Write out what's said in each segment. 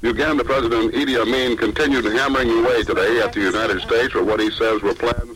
Uganda President Idi Amin continued hammering away today at the United States for what he says were plans.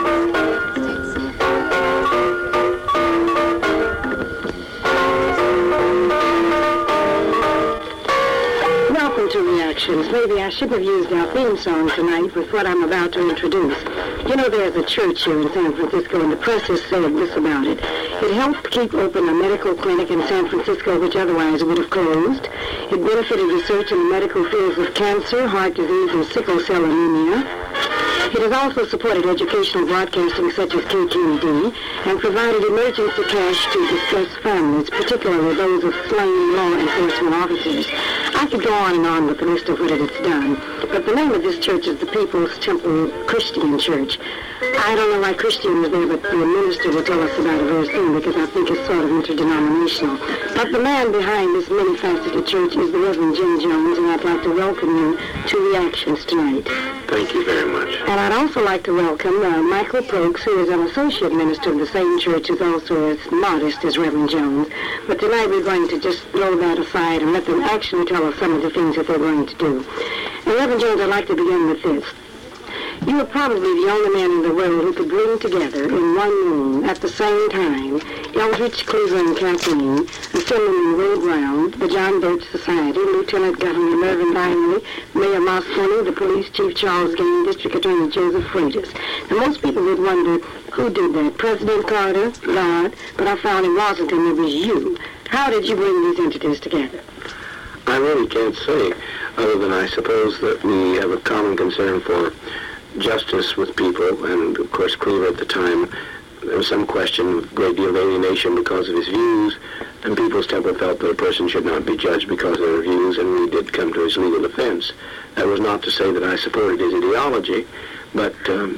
Welcome to Reactions. Maybe I should have used our theme song tonight with what I'm about to introduce. You know, there's a church here in San Francisco, and the press has said this about it. It helped keep open a medical clinic in San Francisco which otherwise would have closed. It benefited research in the medical fields of cancer, heart disease, and sickle cell anemia. It has also supported educational broadcasting such as KQED and provided emergency cash to distressed families, particularly those of slain law enforcement officers. I could go on and on with the list of what it has done, but the name of this church is the People's Temple Christian Church. I don't know why Christian was there, but the minister will tell us about it very soon because I think it's sort of interdenominational. But the man behind this many-faceted church is the Reverend Jim Jones, and I'd like to welcome you to Reactions tonight. Thank you very much. And I'd also like to welcome Michael Prokes, who is an associate minister of the same church, who's also as modest as Reverend Jones. But tonight we're going to just throw that aside and let them actually tell us some of the things that they're going to do. And Reverend Jones, I'd like to begin with this. You are probably the only man in the world who could bring together in one room at the same time Eldridge Cleaver and Kathleen, Assemblyman Ray Brown, the John Birch Society, Lieutenant Governor Mervyn Langley, Mayor Moscone, the Police Chief Charles Gaines, District Attorney Joseph Freitas. And most people would wonder, who did that? President Carter? God? But I found in Washington it was you. How did you bring these entities together? I really can't say, other than I suppose that we have a common concern for justice with people, and of course Cleaver at the time, there was some question, a great deal of alienation because of his views, and People's Temple felt that a person should not be judged because of their views, and we did come to his legal defense. That was not to say that I supported his ideology, but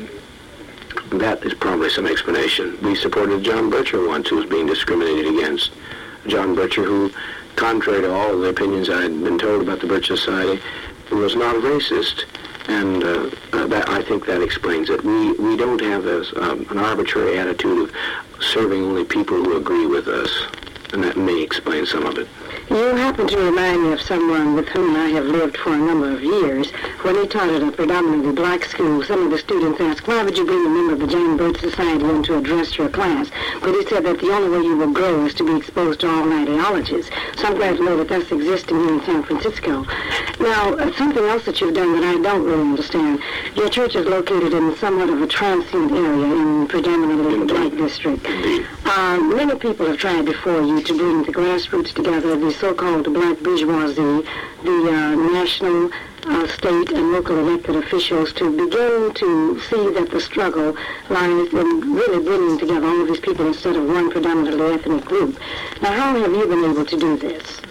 that is probably some explanation. We supported John Bircher once, who was being discriminated against. John Bircher, who, contrary to all of the opinions I had been told about the Birch Society, was not a racist. And I think that explains it. We don't have an arbitrary attitude of serving only people who agree with us, and that may explain some of it. You happen to remind me of someone with whom I have lived for a number of years. When he taught at a predominantly black school, some of the students asked, why would you bring a member of the John Birch Society in to address your class? But he said that the only way you will grow is to be exposed to all ideologies. So I'm glad to know that that's existing here in San Francisco. Now, something else that you've done that I don't really understand. Your church is located in somewhat of a transient area in predominantly the black district. Many people have tried before you to bring the grassroots together, the so-called black bourgeoisie, the national, state, and local elected officials to begin to see that the struggle lies in really bringing together all of these people instead of one predominantly ethnic group. Now, how have you been able to do this?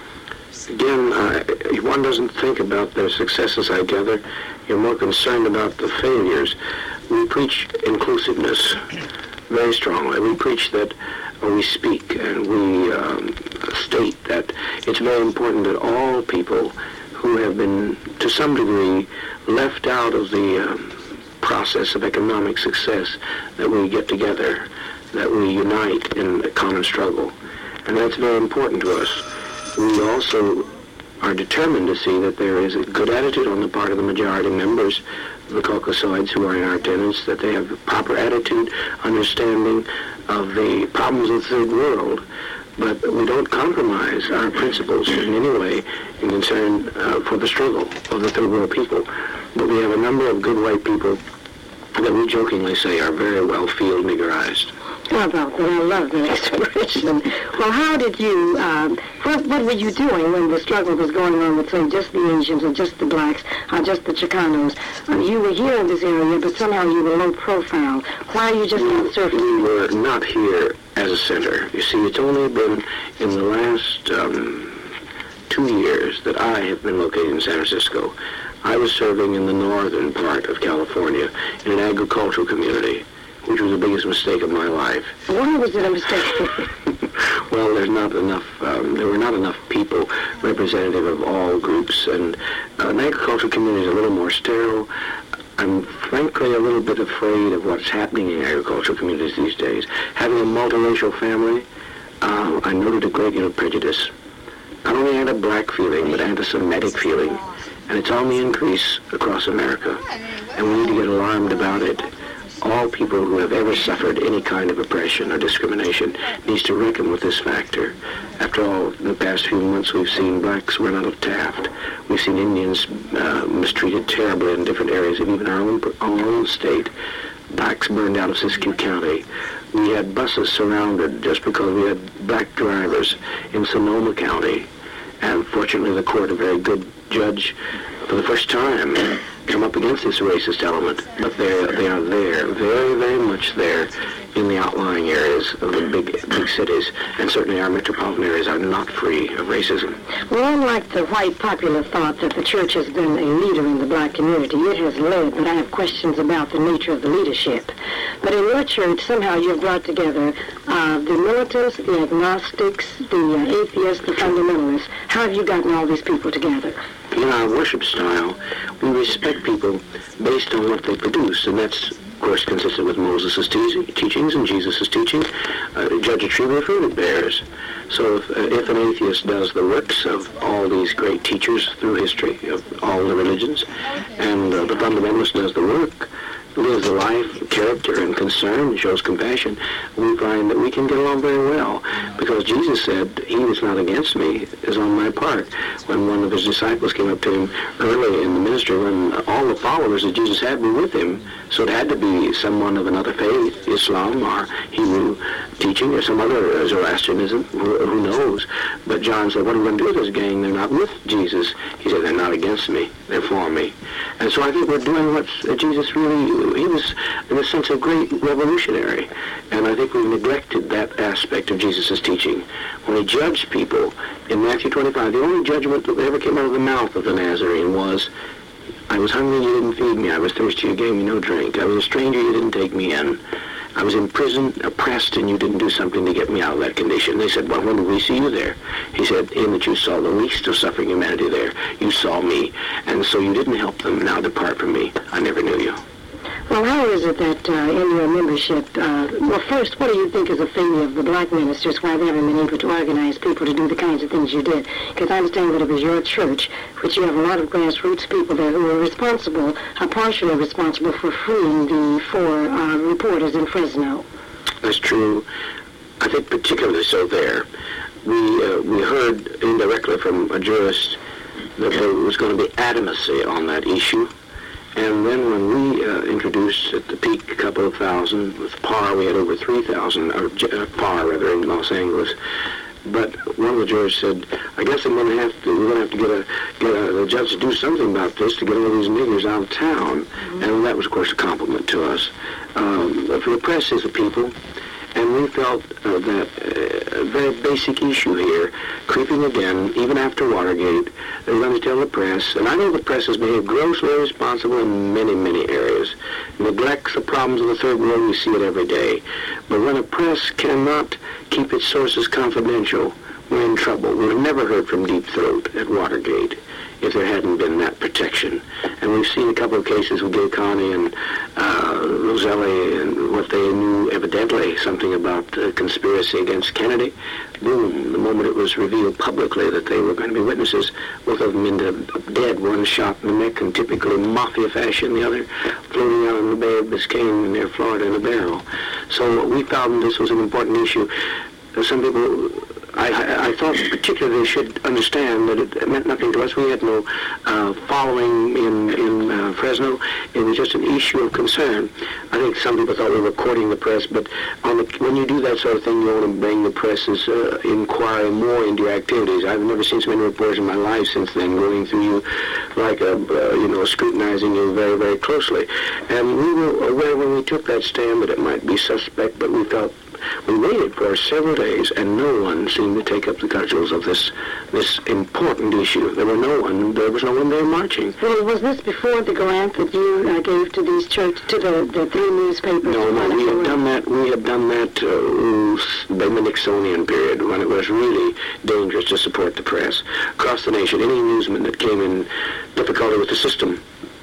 Again, one doesn't think about their successes, I gather. You're more concerned about the failures. We preach inclusiveness very strongly. We preach that we speak and we state that it's very important that all people who have been, to some degree, left out of the process of economic success, that we get together, that we unite in a common struggle. And that's very important to us. We also are determined to see that there is a good attitude on the part of the majority members of the Caucasoids who are in our attendance, that they have a proper attitude, understanding of the problems of the third world, but we don't compromise our principles in any way in concern for the struggle of the third world people. But we have a number of good white people that we jokingly say are very well field niggerized. How about that? I love that expression. Well, how did you, what were you doing when the struggle was going on with, say, just the Asians or just the blacks or just the Chicanos? You were here in this area, but somehow you were low profile. Why are you just not surfacing? We were not here as a center. You see, it's only been in the last 2 years that I have been located in San Francisco. I was serving in the northern part of California in an agricultural community, which was the biggest mistake of my life. Why was it a mistake? Well, there were not enough people representative of all groups, and an agricultural community is a little more sterile. I'm frankly a little bit afraid of what's happening in agricultural communities these days. Having a multiracial family, I noted a great deal of prejudice. not only anti-black feeling, but anti-Semitic feeling. And it's on the increase across America. And we need to get alarmed about it. All people who have ever suffered any kind of oppression or discrimination needs to reckon with this factor. After all, in the past few months, we've seen blacks run out of Taft. We've seen Indians mistreated terribly in different areas of even our own state. Blacks burned out of Siskiyou County. We had buses surrounded just because we had black drivers in Sonoma County. And fortunately, the court, a very good judge, for the first time, come up against this racist element. But they are there, very, very much there, in the outlying areas of the big cities. And certainly our metropolitan areas are not free of racism. Well, unlike the white popular thought that the church has been a leader in the black community, it has led, but I have questions about the nature of the leadership. But in your church, somehow you've brought together the militants, the agnostics, the atheists, the fundamentalists. How have you gotten all these people together? In our worship style, we respect people based on what they produce, and that's, of course, consistent with Moses' teachings and Jesus' teaching. Judge a tree by the fruit it bears. So if an atheist does the works of all these great teachers through history of all the religions, and the fundamentalist does the work, lives a life, character, and concern, and shows compassion, we find that we can get along very well. Because Jesus said, "He that's not against me is on my part." When one of his disciples came up to him early in the ministry, when all the followers that Jesus had were with him, so it had to be someone of another faith, Islam or Hebrew teaching, or some other Zoroastrianism, who knows. But John said, "What are we going to do with this gang? They're not with Jesus." He said, "They're not against me, they're for me." And so I think we're doing what Jesus really, he was, in a sense, a great revolutionary. And I think we've neglected that aspect of Jesus' teaching. When he judged people in Matthew 25, the only judgment that ever came out of the mouth of the Nazarene was, "I was hungry, you didn't feed me. I was thirsty, you gave me no drink. I was a stranger, you didn't take me in. I was in prison, oppressed, and you didn't do something to get me out of that condition." They said, "Well, when did we see you there?" He said, "In that you saw the least of suffering humanity there. You saw me, and so you didn't help them. Now depart from me. I never knew you." Well, how is it that in your membership, well, first, what do you think is a failure of the black ministers, why they haven't been able to organize people to do the kinds of things you did? Because I understand that it was your church, which you have a lot of grassroots people there who are responsible, partially responsible for freeing the 4 reporters in Fresno. That's true. I think particularly so there. We heard indirectly from a jurist that there was going to be adamancy on that issue. And then when we introduced at the peak a couple of thousand, with PAR we had over 3,000, or PAR rather, in Los Angeles. But one of the jurors said, "I guess we're going to have to get the judge to do something about this to get all these niggers out of town." Mm-hmm. And that was, of course, a compliment to us. For the press is the people. And we felt that a very basic issue here, creeping again, even after Watergate, they're going to tell the press, and I know the press has behaved grossly irresponsible in many, many areas, neglects the problems of the third world, we see it every day. But when a press cannot keep its sources confidential, we're in trouble. We've never heard from Deep Throat at Watergate if there hadn't been that protection. And we've seen a couple of cases with Gay Connie and Roselli and what they knew evidently something about conspiracy against Kennedy. Boom, the moment it was revealed publicly that they were going to be witnesses, both of them ended up dead, one shot in the neck in typically mafia fashion, the other floating out in the Bay of Biscayne near Florida in a barrel. So we found this was an important issue. Some people, I thought particularly they should understand that it meant nothing to us. We had no following in Fresno. It was just an issue of concern. I think some people thought we were courting the press, but when you do that sort of thing, you want to bring the press's inquiry more into your activities. I've never seen so many reporters in my life since then going through you like scrutinizing you very, very closely. And we were aware when we took that stand that it might be suspect, but we felt we waited for several days, and no one seemed to take up the cudgels of this important issue. There was no one there marching. Well, was this before the grant that you gave to these to the 3 newspapers? No, we had done that. We had done that in the Nixonian period, when it was really dangerous to support the press. Across the nation, any newsman that came in difficulty with the system,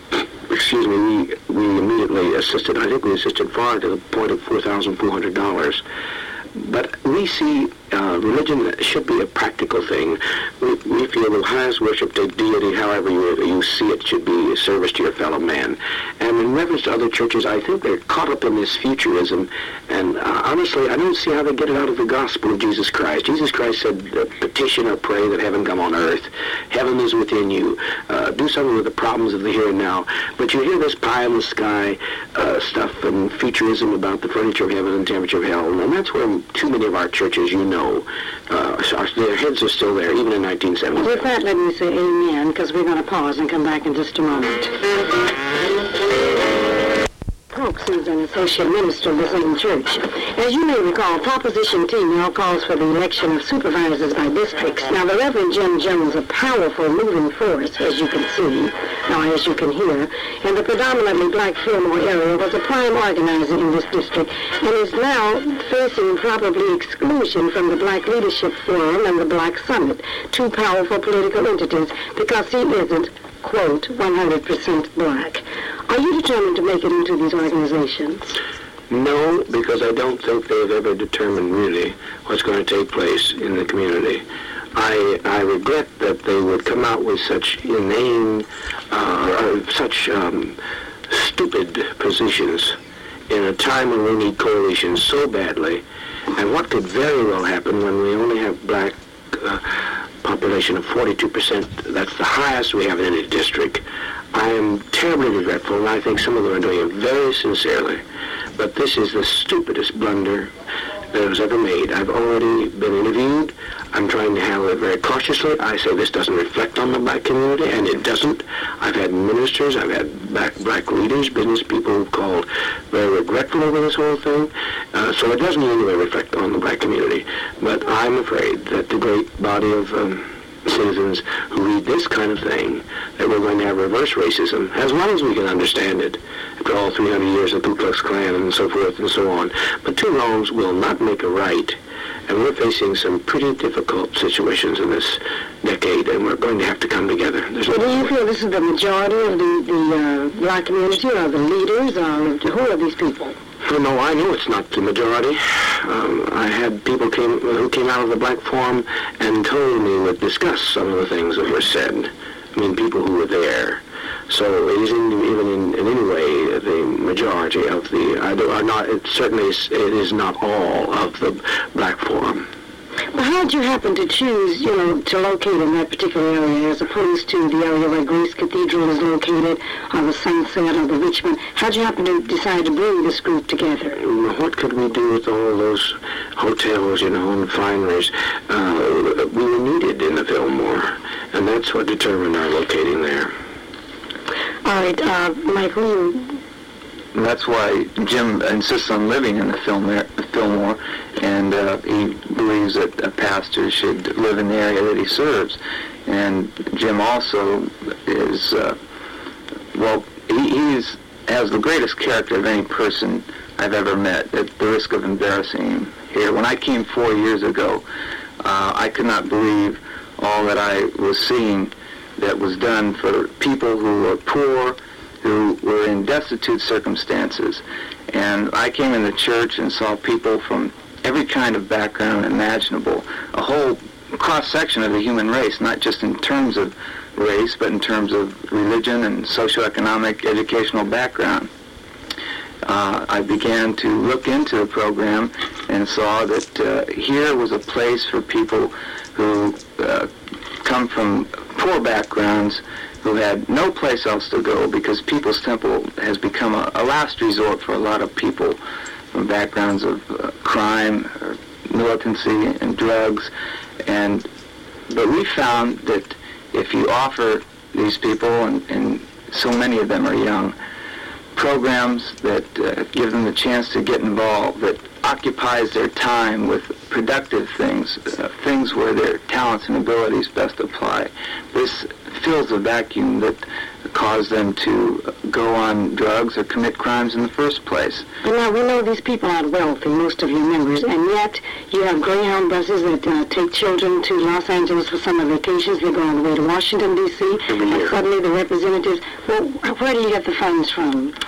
we immediately assisted. I think we assisted far to the point of $4,400. But we see religion should be a practical thing. We feel the highest worship to deity, however you see it, should be service to your fellow man. And in reference to other churches, I think they're caught up in this futurism. And honestly, I don't see how they get it out of the gospel of Jesus Christ. Jesus Christ said, petition or pray that heaven come on earth. Heaven is within you. Do something with the problems of the here and now. But you hear this pie in the sky stuff and futurism about the furniture of heaven and temperature of hell. And that's where too many of our churches, their heads are still there, even in 1970. With that, let me say amen, because we're going to pause and come back in just a moment. Cox is an associate minister of the same church. As you may recall, Proposition T now calls for the election of supervisors by districts. Now, the Reverend Jim Jones, a powerful moving force, as you can see, as you can hear, in the predominantly black Fillmore area, was a prime organizer in this district and is now facing probably exclusion from the Black Leadership Forum and the Black Summit, two powerful political entities, because he isn't, quote, 100% black. Are you determined to make it into these organizations? No, because I don't think they've ever determined really what's going to take place in the community. I regret that they would come out with such inane, stupid positions in a time when we need coalitions so badly. And what could very well happen when we only have black population of 42%, that's the highest we have in any district. I am terribly regretful, and I think some of them are doing it very sincerely. But this is the stupidest blunder that was ever made. I've already been interviewed. I'm trying to handle it very cautiously. I say this doesn't reflect on the black community, and it doesn't. I've had ministers, I've had black leaders, business people who've called very regretful over this whole thing. So it doesn't in any way reflect on the black community. But I'm afraid that the great body of citizens who read this kind of thing, that we're going to have reverse racism, as well as we can understand it, after all 300 years of Ku Klux Klan and so forth and so on. But two wrongs will not make a right, and we're facing some pretty difficult situations in this decade, and we're going to have to come together. Do you feel this is the majority of the black community, or the leaders, or who are these people? Oh, no, I know it's not the majority. I had people who came out of the Black Forum and told me would discuss some of the things that were said. I mean, people who were there. So it isn't even in any way the majority of it is not all of the Black Forum. Well, how did you happen to choose, to locate in that particular area as opposed to the area where Grace Cathedral is located, or the Sunset, or the Richmond? How did you happen to decide to bring this group together? What could we do with all those hotels, and fineries? We were needed in the Fillmore, and that's what determined our locating there. All right, Michael, That's why Jim insists on living in the Fillmore, and he believes that a pastor should live in the area that he serves. And Jim also is, he has the greatest character of any person I've ever met, at the risk of embarrassing him here. When I came 4 years ago, I could not believe all that I was seeing that was done for people who were poor, who were in destitute circumstances. And I came in the church and saw people from every kind of background imaginable, a whole cross-section of the human race, not just in terms of race, but in terms of religion and socioeconomic educational background. I began to look into the program and saw that here was a place for people who come from poor backgrounds, who had no place else to go, because People's Temple has become a last resort for a lot of people from backgrounds of crime, or militancy, and drugs. But we found that if you offer these people, and so many of them are young, programs that give them the chance to get involved, that occupies their time with productive things, things where their talents and abilities best apply, this fills a vacuum that caused them to go on drugs or commit crimes in the first place. But now we know these people aren't wealthy, most of your members, and yet you have Greyhound buses that take children to Los Angeles for summer vacations. They go on the way to Washington, D.C., and suddenly the representatives, well, where do you get the funds from?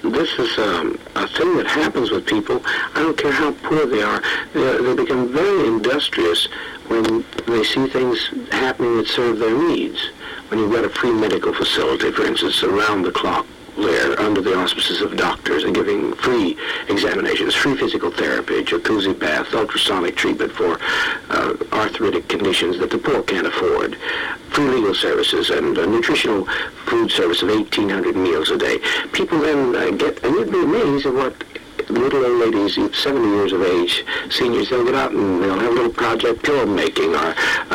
this is a thing that happens with people. I don't care how poor they are. They become very industrious when they see things happening that serve their needs. When you've got a free medical facility, for instance, around the clock there, under the auspices of doctors, and giving free examinations, free physical therapy, jacuzzi bath, ultrasonic treatment for arthritic conditions that the poor can't afford, free legal services, and a nutritional food service of 1,800 meals a day. People then get, and you'd be amazed at what little old ladies, 70 years of age, seniors, they'll get out and they'll have a little project, pillow making, or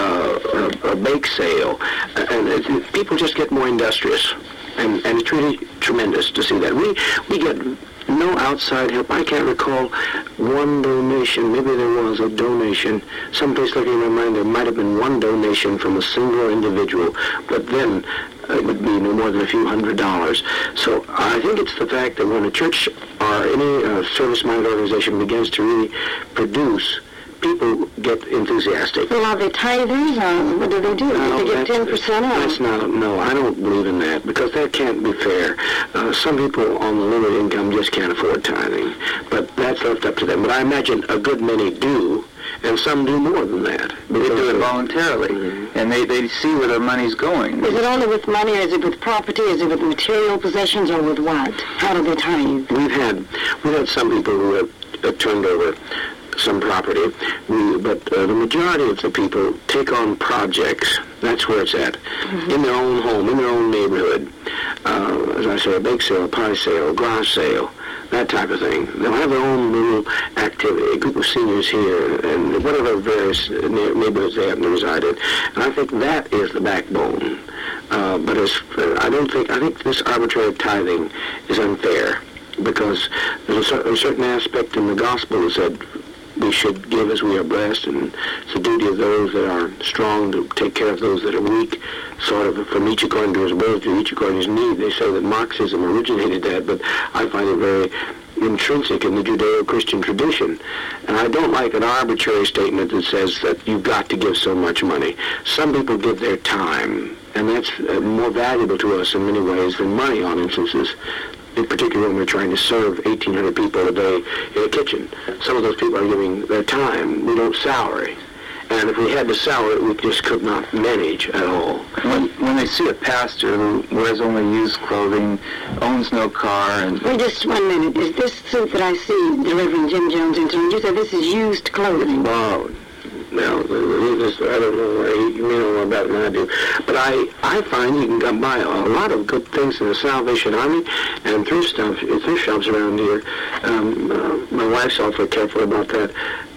a bake sale, and people just get more industrious. And it's really tremendous to see that. We get no outside help. I can't recall one donation. Maybe there was a donation. Someplace looking in my mind, there might have been one donation from a single individual, but then it would be no more than a few $100s. So I think it's the fact that when a church or any service-minded organization begins to really produce, people get enthusiastic. Well, are they tithers, or what do they do? Do they get 10% off? That's not, no, I don't believe in that, because that can't be fair. Some people on the limited income just can't afford tithing, but that's left up to them. But I imagine a good many do, and some do more than that. They do it voluntarily, and they see where their money's going. Is it only with money, or is it with property, is it with material possessions, or with what? How do they tithe? We've had some people who have turned over some property, but the majority of the people take on projects. That's where it's at. In their own home, in their own neighborhood. As I say, a bake sale, a pie sale, a garage sale, that type of thing. They'll have their own little activity, a group of seniors here, and whatever various neighborhoods they happen to reside in. And I think that is the backbone. But I think this arbitrary tithing is unfair, because there's a certain aspect in the gospel that said we should give as we are blessed, and it's the duty of those that are strong to take care of those that are weak, sort of from each according to his ability, each according to his need. They say that Marxism originated that, but I find it very intrinsic in the Judeo-Christian tradition. And I don't like an arbitrary statement that says that you've got to give so much money. Some people give their time, and that's more valuable to us in many ways than money on instances. In particular, when we're trying to serve 1,800 people a day in a kitchen. Some of those people are giving their time. We don't salary. And if we had the salary, we just could not manage at all. When they see a pastor who wears only used clothing, owns no car, and... Wait just 1 minute. Is this suit that I see the Reverend Jim Jones in? You said this is used clothing. Borrowed. Now, I don't know, you may know more about it than I do, but I find you can buy a lot of good things in the Salvation Army and thrift shops around here. My wife's awfully careful about that.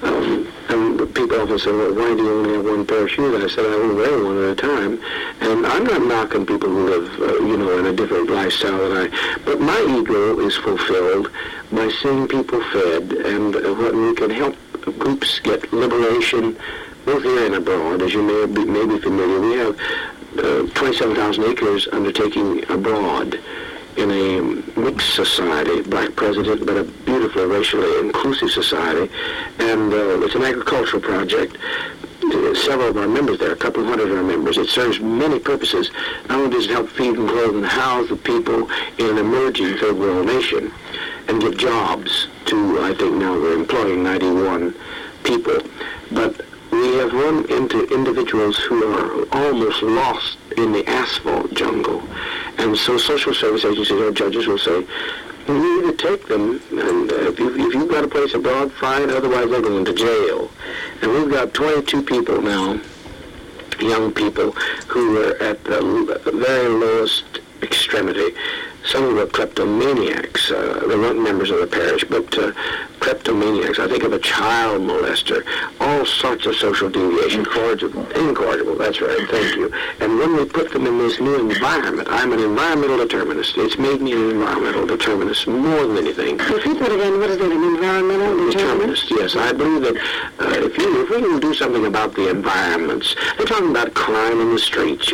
And people often say, well, why do you only have one pair of shoes? And I said, I only wear one at a time. And I'm not knocking people who live, in a different lifestyle than I. But my ego is fulfilled by seeing people fed, and when we can help groups get liberation, both here and abroad. As you may be familiar, we have 27,000 acres undertaking abroad in a mixed society, black president, but a beautiful, racially inclusive society. And it's an agricultural project. Several of our members there, a couple hundred of our members. It serves many purposes. Not only does it help feed and clothe and house the people in an emerging third world nation and give jobs to, I think now we're employing 91 people, but we have run into individuals who are almost lost in the asphalt jungle. And so social service agencies or judges will say, we need to take them, and if you've got a place abroad, fine, otherwise they're going to jail. And we've got 22 people now, young people, who are at the very lowest extremity. Some of them are kleptomaniacs. They weren't members of the parish, but kleptomaniacs. I think of a child molester. All sorts of social deviation. Incorrigible, that's right, thank you. And when we put them in this new environment, I'm an environmental determinist. It's made me an environmental determinist more than anything. Repeat that again. What is that, an environmental determinist? Yes, I believe that if we can do something about the environments, they're talking about crime in the streets,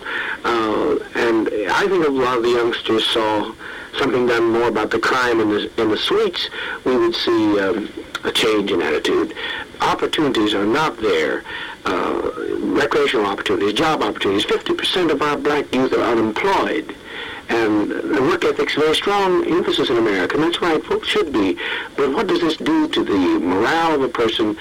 and I think a lot of the youngsters saw something done more about the crime in the streets, we would see a change in attitude. Opportunities are not there. Recreational opportunities, job opportunities. 50% of our black youth are unemployed. And the work ethic's a very strong emphasis in America, and that's right, folks should be. But what does this do to the morale of a person?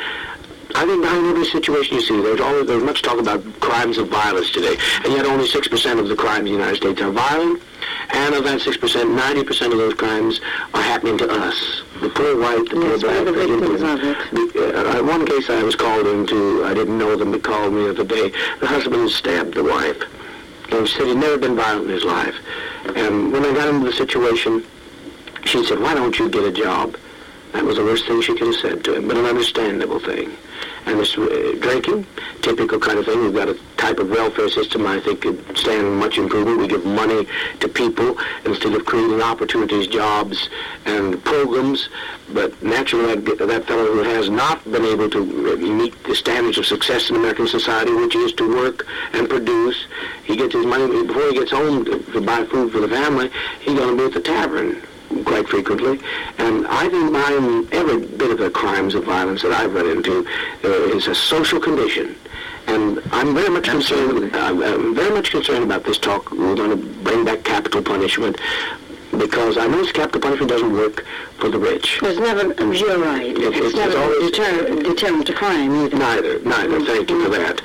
I think behind every situation you see, there's much talk about crimes of violence today, and yet only 6% of the crimes in the United States are violent, and of that 6%, 90% of those crimes are happening to us. The poor white, the poor black, the victims of it. One case I was called into, I didn't know them, but called me the other day. The husband stabbed the wife, and he said he'd never been violent in his life. And when I got into the situation, she said, "Why don't you get a job?" That was the worst thing she could have said to him, but an understandable thing. And this drinking, typical kind of thing. We've got a type of welfare system I think could stand much improvement. We give money to people instead of creating opportunities, jobs, and programs. But naturally, that fellow who has not been able to meet the standards of success in American society, which is to work and produce, he gets his money, before he gets home to buy food for the family, he's going to be at the tavern quite frequently. And I think behind every bit of the crimes of violence that I've run into is a social condition. And I'm very much concerned. I'm very much concerned about this talk. We're going to bring back capital punishment, because I know capital punishment doesn't work for the rich. It's never, you're right. It's never always deterrent to crime either. Neither. Thank you for that.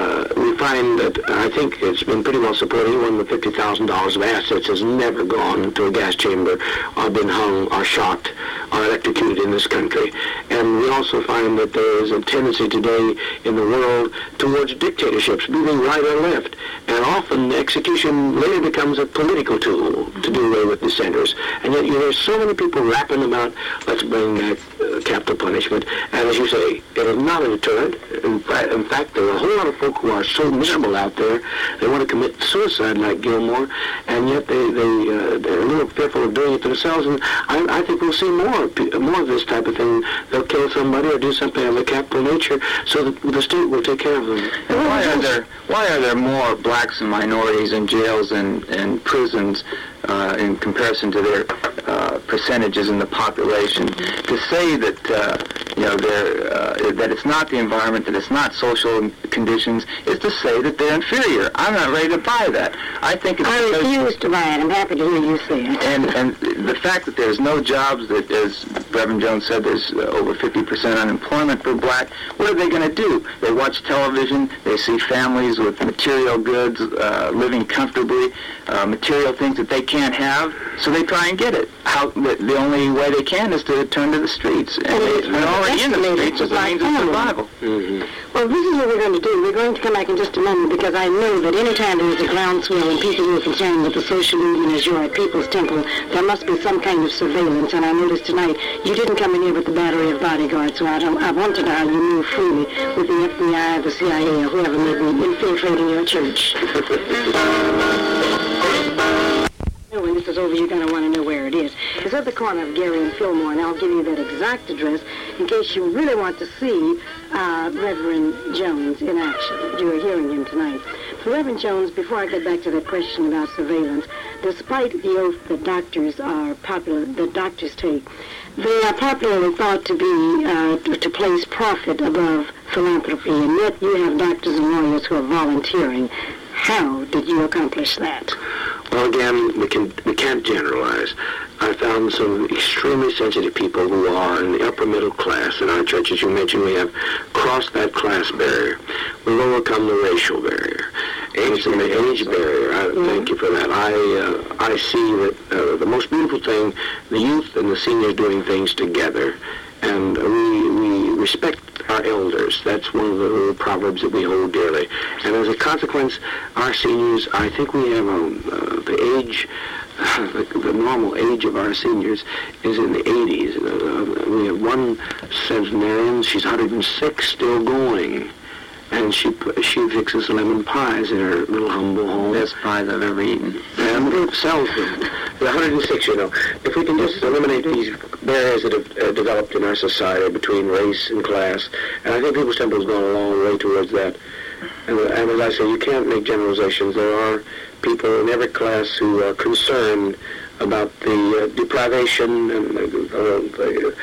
We find that, I think it's been pretty well supported. Anyone with $50,000 of assets has never gone to a gas chamber or been hung or shot or electrocuted in this country. And we also find that there is a tendency today in the world towards dictatorships, moving right or left. And often execution later becomes a political tool to do away with dissenters. And yet you hear so many people rapping about, let's bring back capital punishment. And as you say, it is not a deterrent. In fact, there are a whole lot of folk who are so miserable out there, they want to commit suicide like Gilmore, and yet they're a little fearful of doing it themselves. And I think we'll see more of this type of thing. They'll kill somebody or do something of a capital nature, so that the state will take care of them. Why are there more blacks and minorities in jails and prisons in comparison to their percentages in the population? To say that that it's not the environment, that it's not social conditions, is to say that they're inferior. I'm not ready to buy that. I think it's I refuse to buy it. I'm happy to hear you say it. And the fact that there's no jobs, that, as Reverend Jones said, there's over 50% unemployment for black. What are they going to do? They watch television. They see families with material goods, living comfortably, material things that they can't have, so they try and get it. The only way they can is to turn to the streets. And they're already in the streets as a means of survival. Mm-hmm. Well, this is what we're going to do. We're going to come back in just a moment, because I know that any time there is a groundswell and people who are concerned with the social movement as you're at People's Temple, there must be some kind of surveillance. And I noticed tonight you didn't come in here with the battery of bodyguards, so I want to know how you move freely with the FBI, the CIA, or whoever may be infiltrating your church. When this is over, you're going to want to know where it is. It's at the corner of Gary and Fillmore, and I'll give you that exact address in case you really want to see Reverend Jones in action. You are hearing him tonight. But Reverend Jones, before I get back to that question about surveillance, despite the oath that doctors take, they are popularly thought to be to place profit above philanthropy, and yet you have doctors and lawyers who are volunteering. How did you accomplish that? Well, again, we can't generalize. I found some extremely sensitive people who are in the upper middle class in our church. As you mentioned, we have crossed that class barrier. We've overcome the racial barrier, age barrier. Thank you for that. I see that the most beautiful thing, the youth and the seniors doing things together. And we respect our elders. That's one of the proverbs that we hold dearly. And as a consequence, our seniors, I think we have the age, the normal age of our seniors is in the 80s. We have one centenarian, she's 106, still going. And she fixes lemon pies in her little humble home. Best pies I've ever eaten. And sells them. The 106, you know. If we can just eliminate these barriers that have developed in our society between race and class, and I think People's Temple has gone a long way towards that. And as I say, you can't make generalizations. There are people in every class who are concerned about the deprivation and the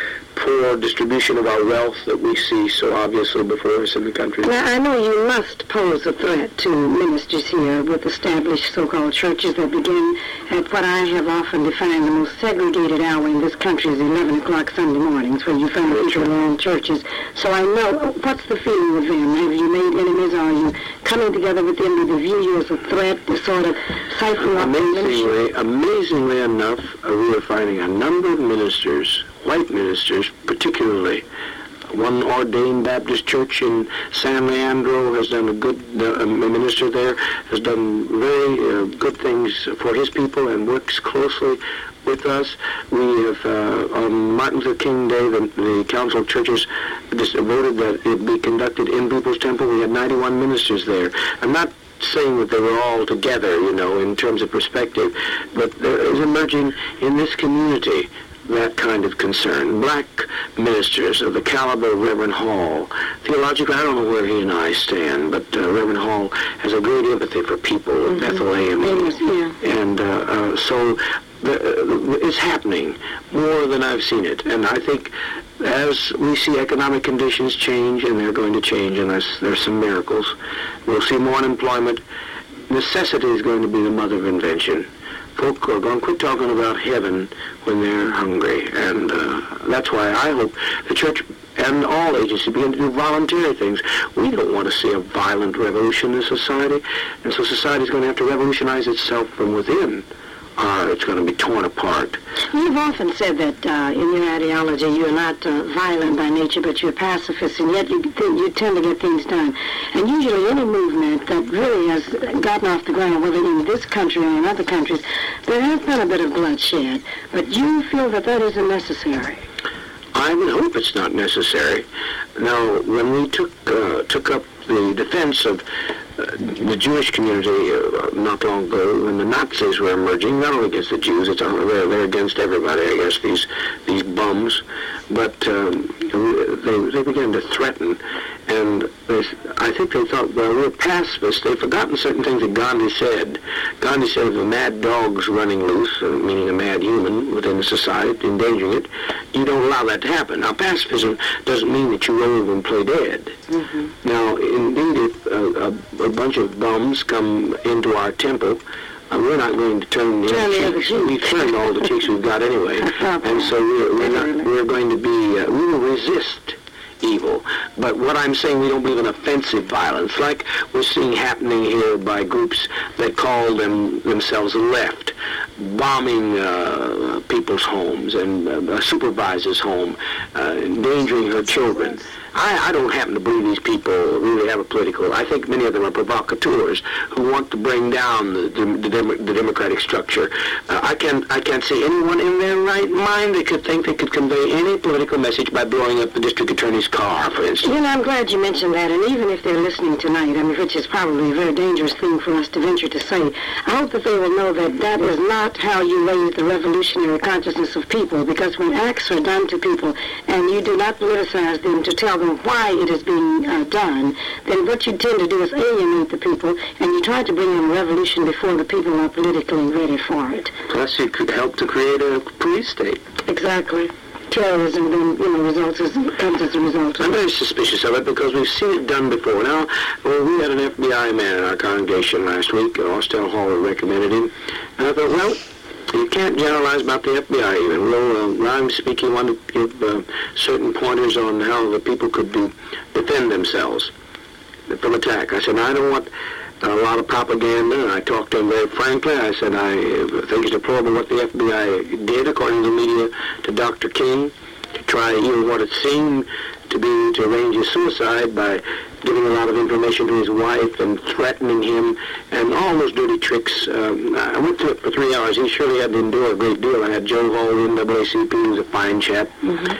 poor distribution of our wealth that we see so obviously before us in the country. Now, I know you must pose a threat to ministers here with established so-called churches that begin at what I have often defined the most segregated hour in this country is 11 o'clock Sunday mornings, where you find people in their own churches. So I know, what's the feeling with them? Have you made enemies, or are you coming together with them? Do they view you as a threat to sort of siphon off the ministry? Amazingly enough, we are finding a number of ministers, white ministers particularly. One ordained Baptist church in San Leandro has done a good, a minister there has done very good things for his people and works closely with us. We have, on Martin Luther King Day, the Council of Churches just voted that it be conducted in People's Temple. We had 91 ministers there. I'm not saying that they were all together, in terms of perspective, but there is emerging in this community that kind of concern. Black ministers of the caliber of Reverend Hall. Theologically, I don't know where he and I stand, but Reverend Hall has a great empathy for people of Bethlehem. And so it's happening more than I've seen it. And I think as we see economic conditions change, and they're going to change unless there's some miracles, we'll see more unemployment. Necessity is going to be the mother of invention. Folk are going to quit talking about heaven when they're hungry, and that's why I hope the church and all agencies begin to do voluntary things. We don't want to see a violent revolution in society, and so society is going to have to revolutionize itself from within. It's going to be torn apart. You've often said that in your ideology you're not violent by nature, but you're pacifist, and yet you tend to get things done. And usually any movement that really has gotten off the ground, whether in this country or in other countries, there has been a bit of bloodshed. But you feel that that isn't necessary. I would hope it's not necessary. Now, when we took up the defense of the Jewish community not long ago, when the Nazis were emerging, not only against the Jews, they're against everybody, I guess, these bums, but they began to threaten, and I think they thought, well, we're pacifists. They've forgotten certain things that Gandhi said. Gandhi said, if a mad dog's running loose, meaning a mad human within the society, endangering it, you don't allow that to happen. Now, pacifism doesn't mean that you roll over and play dead. Mm-hmm. Now, indeed, if a bunch of bums come into our temple, we're not going to turn the other cheeks. We've turned all the cheeks we've got anyway. And so we're going to be, we will resist evil. But what I'm saying, we don't believe in offensive violence, like we're seeing happening here by groups that call themselves left, bombing people's homes and a supervisor's home, endangering her children. I don't happen to believe these people really have a political. I think many of them are provocateurs who want to bring down the democratic structure. I can't see anyone in their right mind that could think they could convey any political message by blowing up the district attorney's car, for instance. I'm glad you mentioned that, and even if they're listening tonight, which is probably a very dangerous thing for us to venture to say, I hope that they will know that that is not how you raise the revolutionary consciousness of people, because when acts are done to people and you do not politicize them to tell them why it is being done, then what you tend to do is alienate the people, and you try to bring in a revolution before the people are politically ready for it. Plus, you could help to create a police state. Exactly. Terrorism then, comes as a result. I'm very suspicious of it because we've seen it done before. Now, we had an FBI man in our congregation last week. Austell Hall recommended him. And I thought, well, you can't generalize about the FBI even. Rhymes speaking wanted to give certain pointers on how the people could defend themselves from attack. I said, I don't want a lot of propaganda. I talked to him very frankly. I said, I think it's deplorable what the FBI did, according to the media, to Dr. King, to try even what it seemed to be to arrange his suicide by giving a lot of information to his wife and threatening him and all those dirty tricks. I went through it for 3 hours. He surely had to endure a great deal. I had Joe Hall, the NAACP, who was a fine chap,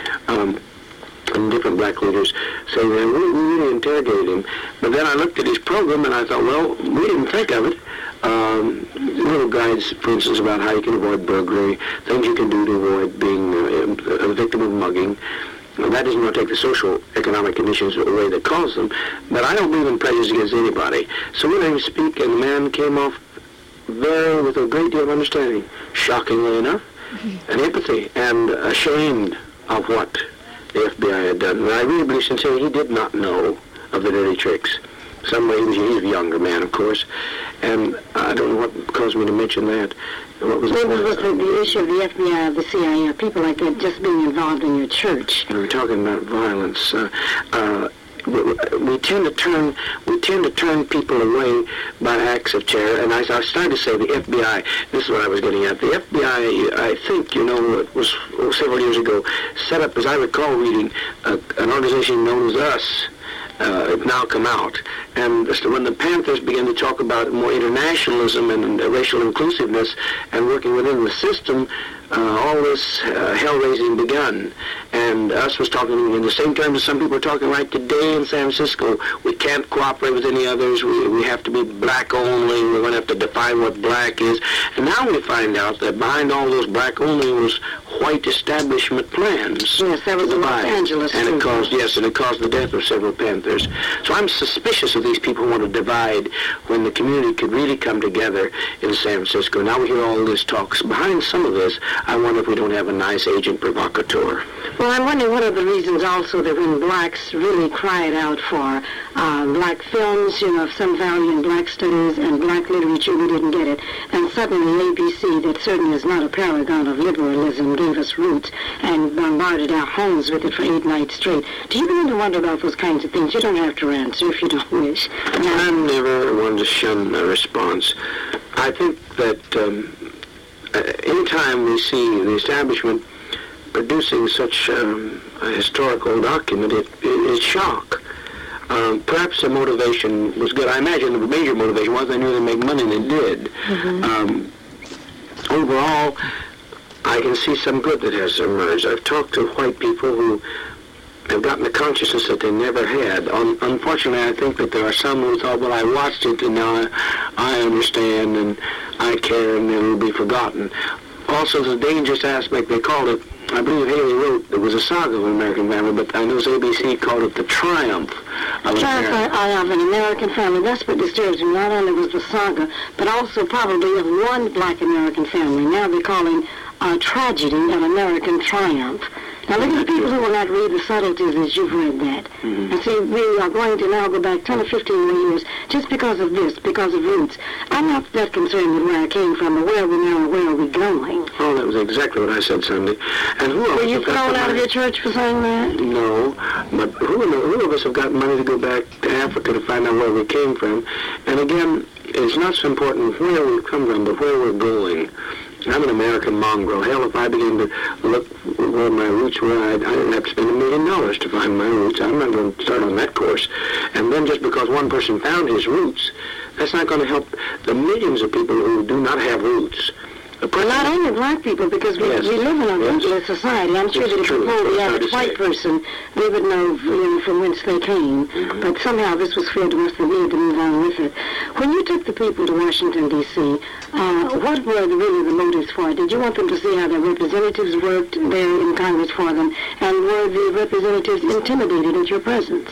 and different black leaders saying that we really interrogated him. But then I looked at his program and I thought, well, we didn't think of it. Little guides, for instance, about how you can avoid burglary, things you can do to avoid being a victim of mugging. Now, that doesn't take the social economic conditions away that cause them, but I don't believe in prejudice against anybody. So we let him speak, and the man came off with a great deal of understanding, shockingly enough, and empathy, and ashamed of what the FBI had done. And I really believe sincerely he did not know of the dirty tricks. Some way he was a younger man, of course, and I don't know what caused me to mention that. What was Maybe it was the issue of the FBI, of the CIA, people like that just being involved in your church. We were talking about violence. We tend to turn people away by acts of terror, and I started to say the FBI. This is what I was getting at. The FBI, I think, it was several years ago, set up, as I recall reading, an organization known as US. It's now come out. And when the Panthers began to talk about more internationalism and racial inclusiveness and working within the system, all this hell-raising begun. And us was talking in the same terms as some people are talking right today in San Francisco. We can't cooperate with any others. We have to be black only. We're going to have to define what black is. And now we find out that behind all those black only was white establishment plans. Yes, that was in Los Angeles. And it caused the death of several Panthers. So I'm suspicious of these people who want to divide when the community could really come together in San Francisco. Now we hear all this talk. So behind some of this, I wonder if we don't have a nice agent provocateur. Well, I'm wondering one of the reasons also that when blacks really cried out for black films, of some value in black studies and black literature, we didn't get it. And suddenly ABC, that certainly is not a paragon of liberalism, gave us Roots and bombarded our homes with it for 8 nights straight. Do you begin to wonder about those kinds of things? You don't have to answer if you don't wish. I never wanted to shun a response. I think that anytime we see the establishment producing such a historical document, it's shock. Perhaps the motivation was good. I imagine the major motivation was they knew they'd make money, and they did. Mm-hmm. Overall, I can see some good that has emerged. I've talked to white people who have gotten the consciousness that they never had. Unfortunately, I think that there are some who thought, well, I watched it and now I understand and I care and it will be forgotten. Also, the dangerous aspect, they called it, I believe Haley wrote, it was a saga of an American family, but I know ABC called it the triumph of an American family. That's what disturbs me. Not only was the saga, but also probably of one black American family. Now they're calling a tragedy an American triumph. Now look at the people who will not read the subtleties as you've read that. Mm-hmm. And see, we are going to now go back 10 or 15 more years just because of this, because of Roots. I'm not that concerned with where I came from or where are we now or where are we going. Oh, that was exactly what I said Sunday. And who Were you thrown out of your church for saying that? No, but who of us have got money to go back to Africa to find out where we came from? And again, it's not so important where we've come from, but where we're going. I'm an American mongrel. Hell, if I began to look where my roots were, I didn't have to spend $1 million to find my roots. I'm not going to start on that course. And then just because one person found his roots, that's not going to help the millions of people who do not have roots. Well, not only black people, because we live in a rootless society. I'm sure that if you polled the average white person, they would know from whence they came. Mm-hmm. But somehow this was fair to us that we had to move on with it. When you took the people to Washington, D.C., what were really the motives for it? Did you want them to see how their representatives worked there in Congress for them? And were the representatives intimidated at your presence?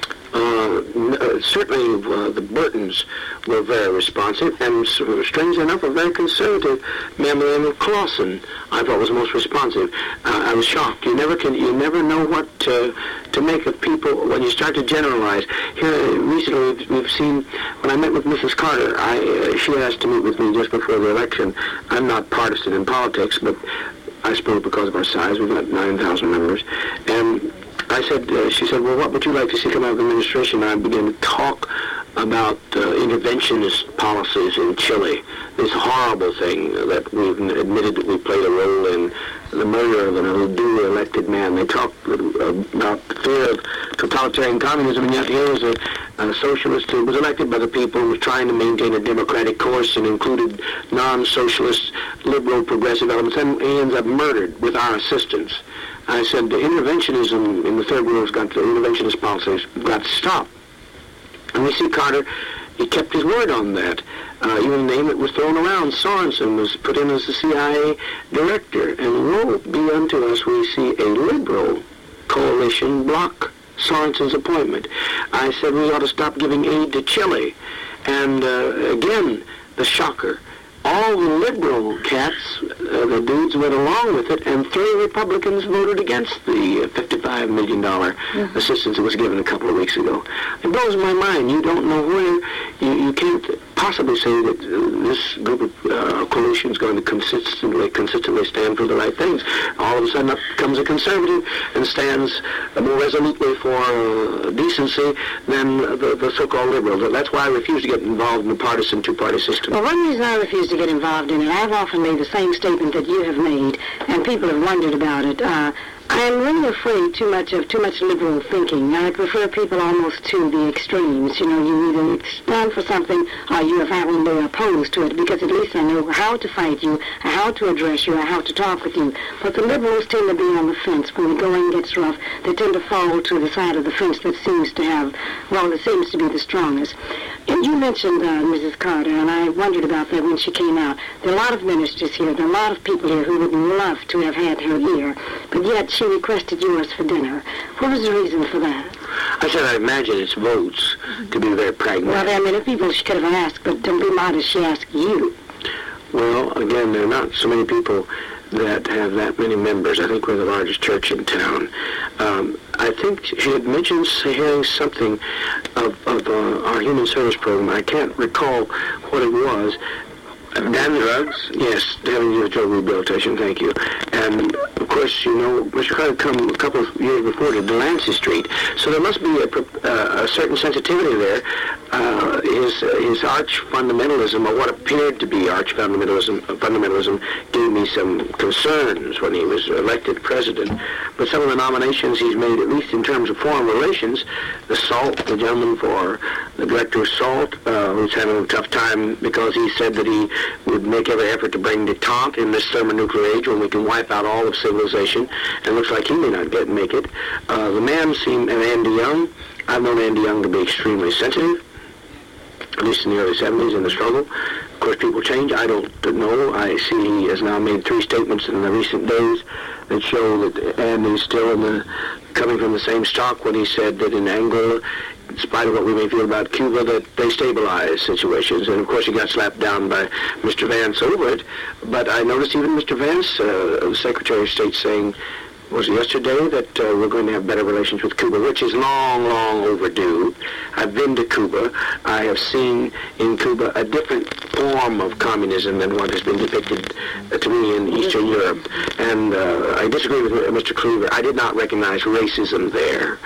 Certainly the Burtons were very responsive, and strangely enough, a very conservative man by the name of Clausen I thought was most responsive. I was shocked. You never know what to make of people when you start to generalize. Here recently we've seen, when I met with Mrs. Carter, she asked to meet with me just before the election. I'm not partisan in politics, but I suppose because of our size, we've got 9,000 members, and she said, well, what would you like to see come out of the administration? And I began to talk about interventionist policies in Chile, this horrible thing that we've admitted that we played a role in, the murder of an Urdu elected man. They talked about the fear of totalitarian communism, and yet here was a socialist who was elected by the people, who was trying to maintain a democratic course and included non-socialist, liberal, progressive elements, and he ends up murdered with our assistance. I said, the interventionism in the third world the interventionist policies got to stop. And we see Carter, he kept his word on that. Even the name that was thrown around, Sorensen, was put in as the CIA director. And woe be unto us, we see a liberal coalition block Sorensen's appointment. I said we ought to stop giving aid to Chile. And again, the shocker. all the liberal cats, the dudes, went along with it, and 3 Republicans voted against the $55 million assistance that was given a couple of weeks ago. It blows my mind. You don't know where, you can't possibly say that this group of coalition is going to consistently stand for the right things. All of a sudden up comes a conservative and stands more resolutely for decency than the so-called liberals. That's why I refuse to get involved in the partisan two-party system. Well, one reason I refuse to get involved in it, I've often made the same statement that you have made, and people have wondered about it. I'm really afraid too much liberal thinking. I prefer people almost to the extremes. You know, you either stand for something or you are violently opposed to it, because at least I know how to fight you, how to address you, or how to talk with you. But the liberals tend to be on the fence. When the going gets rough, they tend to fall to the side of the fence that seems to be the strongest. And you mentioned Mrs. Carter, and I wondered about that when she came out. There are a lot of ministers here. There are a lot of people here who would love to have had her here, but yet she requested yours for dinner. What was the reason for that? I said I imagine it's votes, to be very pragmatic. Well, there are many people she could have asked, but don't be modest, she asked you. Well, again, there are not so many people that have that many members. I think we're the largest church in town. I think she had mentioned hearing something of our human service program. I can't recall what it was. Damn drugs? Yes, damn drug rehabilitation, thank you. And, of course, you know, Mr. Carter come a couple of years before to Delancey Street, so there must be a certain sensitivity there. His arch fundamentalism, or what appeared to be arch fundamentalism, gave me some concerns when he was elected president. But some of the nominations he's made, at least in terms of foreign relations, the gentleman for the director of SALT, who's having a tough time because he said that he would make every effort to bring detente in this thermonuclear age when we can wipe out all of civilization, and looks like he may not make it. The man seemed, and Andy Young, I've known Andy Young to be extremely sensitive, at least in the early 70s in the struggle. Of course, people change. I don't know. I see he has now made 3 statements in the recent days that show that Andy's still coming from the same stock when he said that in Angola, in spite of what we may feel about Cuba, that they stabilize situations. And, of course, he got slapped down by Mr. Vance over it. But I noticed even Mr. Vance, the Secretary of State, saying, was yesterday, that we're going to have better relations with Cuba, which is long, long overdue. I've been to Cuba. I have seen in Cuba a different form of communism than what has been depicted to me in Eastern Europe. And I disagree with Mr. Cleaver. I did not recognize racism there.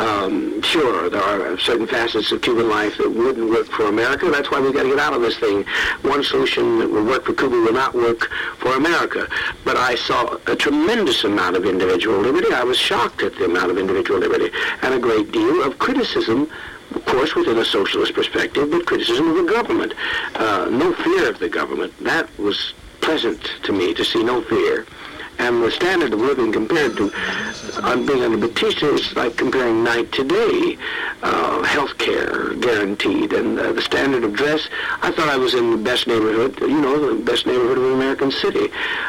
Sure, there are certain facets of Cuban life that wouldn't work for America. That's why we've got to get out of this thing. One solution that would work for Cuba will not work for America. But I saw a tremendous amount of individual liberty. I was shocked at the amount of individual liberty, and a great deal of criticism, of course, within a socialist perspective, but criticism of the government. No fear of the government. That was pleasant to me, to see no fear. And the standard of living compared to being under Batista is like comparing night to day. Health care guaranteed, and the standard of dress. I thought I was in the best neighborhood, the best neighborhood of an American city.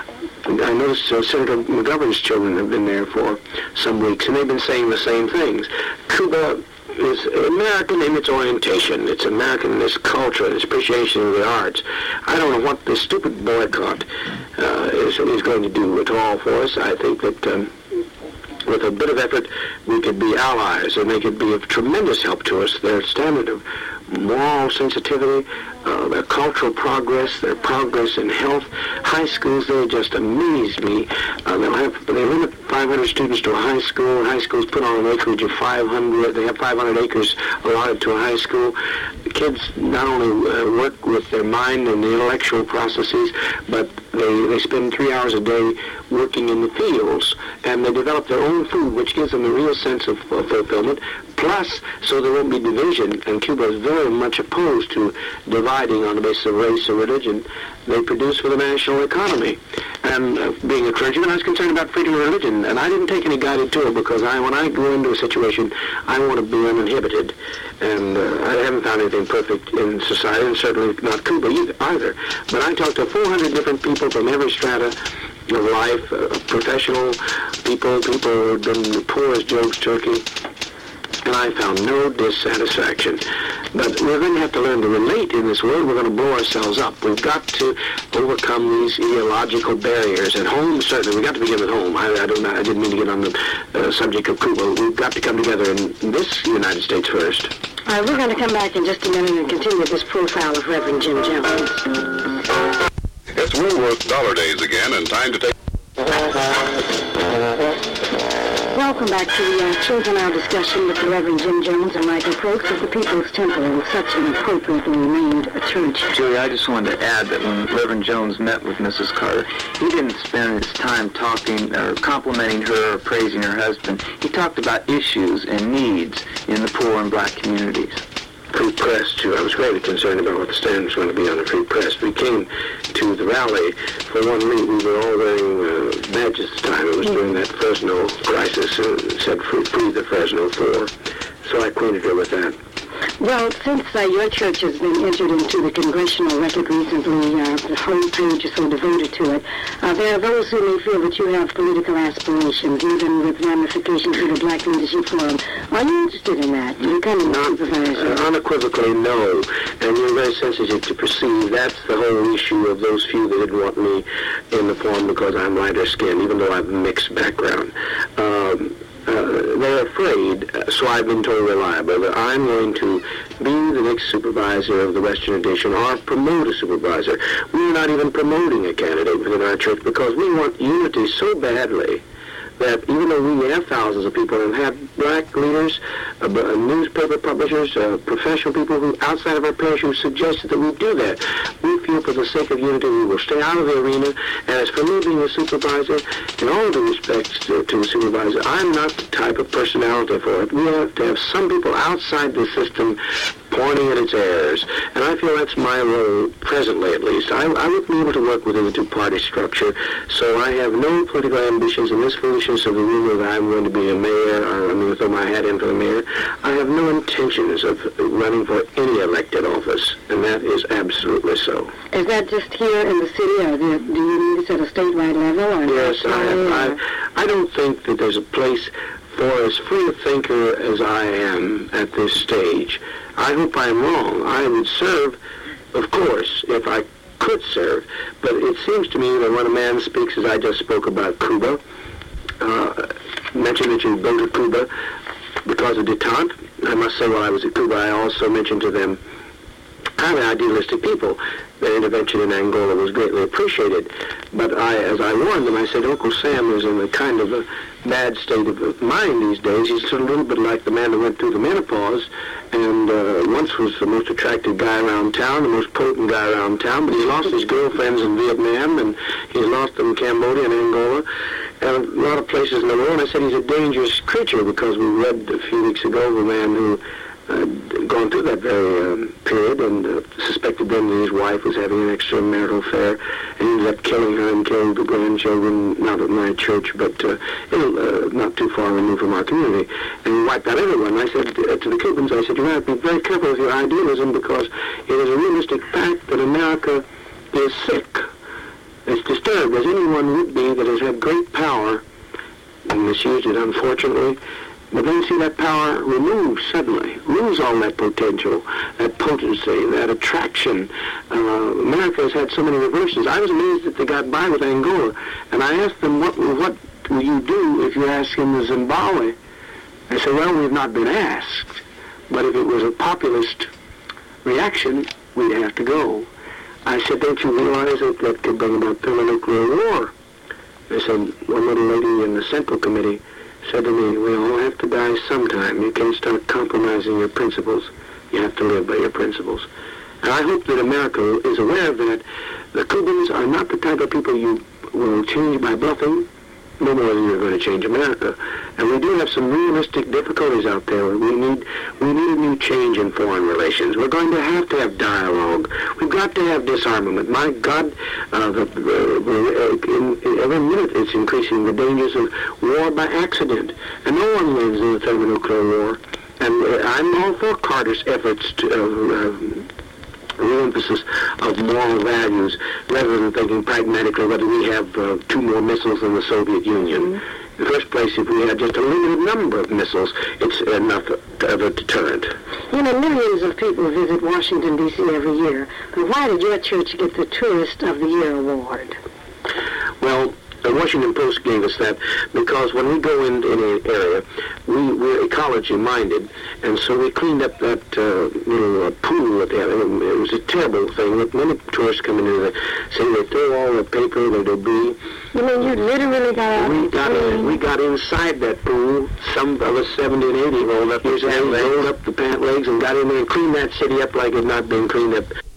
I noticed Senator McGovern's children have been there for some weeks, and they've been saying the same things. Cuba is American in its orientation. It's American in its culture and its appreciation of the arts. I don't know what this stupid boycott is going to do at all for us. I think that with a bit of effort, we could be allies, and they could be of tremendous help to us. Their standard of moral sensitivity, their cultural progress, their progress in health. High schools, they just amaze me. They limit 500 students to a high school. High schools put on an acreage of 500. They have 500 acres allotted to a high school. The kids not only work with their mind and the intellectual processes, but they spend 3 hours a day working in the fields, and they develop their own food, which gives them a real sense of fulfillment. Plus, so there won't be division, and Cuba is very much opposed to dividing on the basis of race or religion. They produce for the national economy. And being a clergyman, I was concerned about freedom of religion, and I didn't take any guided tour because when I go into a situation, I want to be uninhibited. And I haven't found anything perfect in society, and certainly not Cuba either. But I talked to 400 different people from every strata of life, professional people who have been poor as Job's turkey. and I found no dissatisfaction. But we're going to have to learn to relate in this world. We're going to blow ourselves up. We've got to overcome these ideological barriers. At home, certainly, we've got to begin at home. I didn't mean to get on the subject of Cuba. We've got to come together in this United States first. We're going to come back in just a minute and continue this profile of Reverend Jim Jones. It's Woolworth Dollar Days again, and time to take... Welcome back to the Truth in Our discussion with the Reverend Jim Jones and Michael Crokes of the People's Temple in such an appropriately named church. Julie, I just wanted to add that when Reverend Jones met with Mrs. Carter, he didn't spend his time talking or complimenting her or praising her husband. He talked about issues and needs in the poor and black communities. Free press, too. I was greatly concerned about what the stand was going to be on the free press. We came to the rally for one reason. We were all wearing badges at the time. It was during that Fresno crisis. It said free the Fresno 4. So I acquainted her with that. Well, since your church has been entered into the congressional record recently, the whole page is so devoted to it, there are those who may feel that you have political aspirations, even with ramifications to the Black Leadership Forum. Are you interested in that? You're kind of supervisor. Unequivocally, no. And you're very sensitive to perceive. That's the whole issue of those few that didn't want me in the forum because I'm lighter skinned, even though I have a mixed background. They're afraid, so I've been told reliably, that I'm going to be the next supervisor of the Western Edition or promote a supervisor. We're not even promoting a candidate within our church because we want unity so badly that even though we have thousands of people and have black leaders, newspaper publishers, professional people who outside of our parish who suggested that we do that, we feel for the sake of unity we will stay out of the arena. And as for me being a supervisor, in all due respects to the supervisor, I'm not the type of personality for it. We have to have some people outside the system pointing at its errors. And I feel that's my role, presently at least. I would be able to work within the two-party structure, so I have no political ambitions in this foolishness of the rumor that I'm going to be a mayor, or I'm going to throw my hat in for the mayor. I have no intentions of running for any elected office, and that is absolutely so. Is that just here in the city, or do you need this at a statewide level? Or yes, I don't think that there's a place for as free a thinker as I am at this stage. I hope I'm wrong. I would serve, of course, if I could serve, but it seems to me that when a man speaks, as I just spoke about Cuba, mentioned that you go to Cuba because of detente. I must say while I was at Cuba, I also mentioned to them highly idealistic people. Their intervention in Angola was greatly appreciated. But as I warned them, I said, Uncle Sam is in a kind of a bad state of mind these days. He's sort of a little bit like the man that went through the menopause and once was the most attractive guy around town, the most potent guy around town, but he lost his girlfriends in Vietnam, and he's lost them in Cambodia and Angola, and a lot of places in the world. And I said he's a dangerous creature because we read a few weeks ago of a man who had gone through that very period and suspected then that his wife was having an extramarital affair, and ended up killing her and killed the grandchildren, not at my church, but not too far removed from our community, and he wiped out everyone. I said to the Cubans, I said, you have to be very careful with your idealism because it is a realistic fact that America is sick. It's disturbed, as anyone would be that has had great power and misused it, unfortunately. But then see that power removed suddenly, lose all that potential, that potency, that attraction. America has had so many reverses. I was amazed that they got by with Angola. And I asked them, what will you do if you ask him to Zimbabwe? They said, well, we've not been asked. But if it was a populist reaction, we'd have to go. I said, don't you realize that could bring about thermonuclear war? They said, one little lady in the Central Committee said to me, we all have to die sometime. You can't start compromising your principles. You have to live by your principles. And I hope that America is aware of that. The Cubans are not the type of people you will change by bluffing, no more than you're going to change America. And we do have some realistic difficulties out there. We need a new change in foreign relations. We're going to have dialogue. We've got to have disarmament. My God, every minute it's increasing the dangers of war by accident. And no one lives in a thermonuclear war. And I'm all for Carter's efforts to re-emphasis of moral values rather than thinking pragmatically whether we have 2 more missiles than the Soviet Union. In the first place, if we had just a limited number of missiles, it's enough of a deterrent. You know, millions of people visit Washington, D.C. every year. But why did your church get the Tourist of the Year award? Well, the Washington Post gave us that because when we go in an area, we're ecology-minded, and so we cleaned up that little pool that they had. It was a terrible thing. Many tourists come into the city, they throw all the paper, the debris. You mean you literally got out? We got inside that pool. Some of us 70 and 80 rolled up their pant legs and got in there and cleaned that city up like it had not been cleaned up.